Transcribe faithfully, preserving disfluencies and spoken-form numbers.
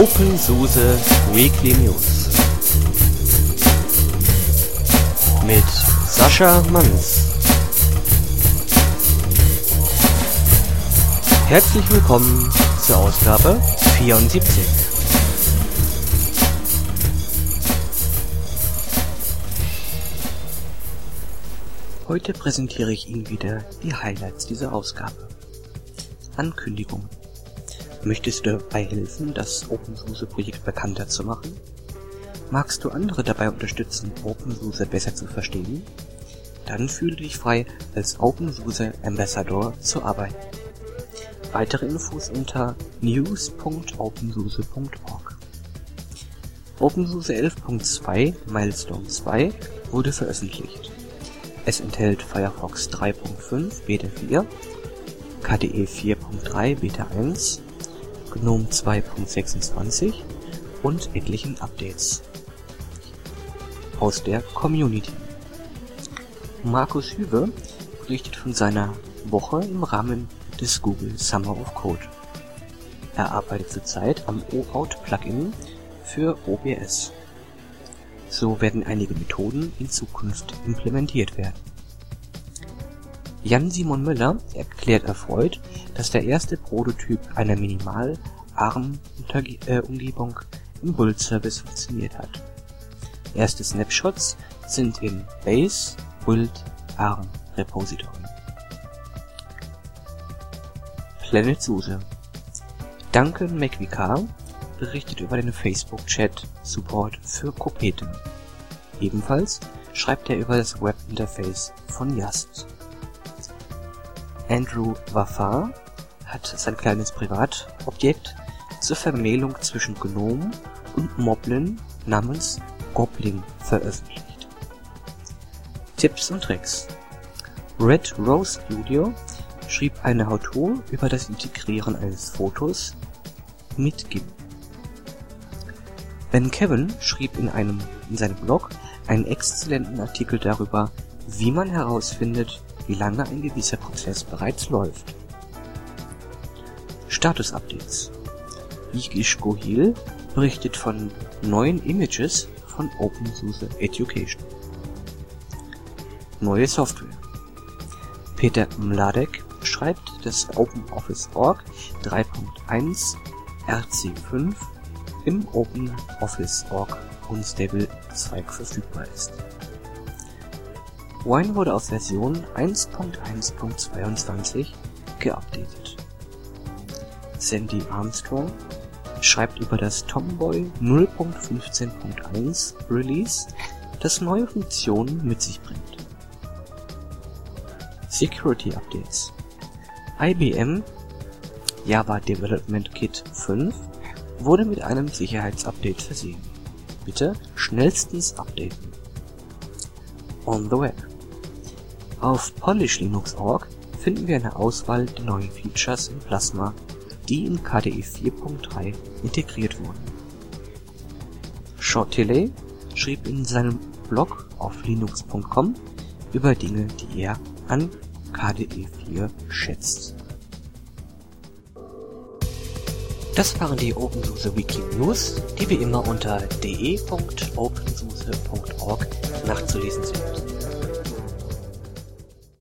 OpenSUSE Weekly News mit Sascha Manns. Herzlich willkommen zur Ausgabe vierundsiebzig. Heute präsentiere ich Ihnen wieder die Highlights dieser Ausgabe. Ankündigung. Möchtest du dabei helfen, das OpenSUSE-Projekt bekannter zu machen? Magst du andere dabei unterstützen, OpenSUSE besser zu verstehen? Dann fühle dich frei, als OpenSUSE Ambassador zu arbeiten. Weitere Infos unter news punkt opensuse punkt org. OpenSUSE elf Punkt zwei Milestone zwei wurde veröffentlicht. Es enthält Firefox drei Punkt fünf Beta vier, K D E vier Punkt drei Beta eins, GNOME zwei Punkt sechsundzwanzig und etlichen Updates. Aus der Community. Markus Hüwe berichtet von seiner Woche im Rahmen des Google Summer of Code. Er arbeitet zurzeit am O Auth Plugin für O B S. So werden einige Methoden in Zukunft implementiert werden. Jan-Simon Möller erklärt erfreut, dass der erste Prototyp einer Minimal-ARM-Umgebung im Build-Service funktioniert hat. Erste Snapshots sind im Base Build ARM Repository. Planet SUSE. Duncan McVicar berichtet über den Facebook-Chat-Support für Kopete. Ebenfalls schreibt er über das Webinterface von Yast. Andrew Waffar hat sein kleines Privatobjekt zur Vermählung zwischen GNOME und Moblin namens Goblin veröffentlicht. Tipps und Tricks. Red Rose Studio schrieb eine How-To über das Integrieren eines Fotos mit GIMP. Ben Kevin schrieb in einem in seinem Blog einen exzellenten Artikel darüber, wie man herausfindet, wie lange ein gewisser Prozess bereits läuft. Status-Updates. Yigish Gohil berichtet von neuen Images von OpenSUSE Education. Neue Software. Peter Mladek schreibt, dass OpenOffice Punkt org drei Punkt eins R C fünf im OpenOffice Punkt org Unstable zwei verfügbar ist. Wine wurde auf Version eins Punkt eins Punkt zweiundzwanzig geupdatet. Sandy Armstrong schreibt über das Tomboy null Punkt fünfzehn Punkt eins Release, das neue Funktionen mit sich bringt. Security Updates. I B M Java Development Kit fünf wurde mit einem Sicherheitsupdate versehen. Bitte schnellstens updaten. On the Web. Auf Polish Linux Punkt org finden wir eine Auswahl der neuen Features in Plasma, die in K D E vier Punkt drei integriert wurden. Shortdelay schrieb in seinem Blog auf linux Punkt com über Dinge, die er an K D E vier schätzt. Das waren die OpenSUSE Weekly News, die wie immer unter de punkt opensuse punkt org nachzulesen sind.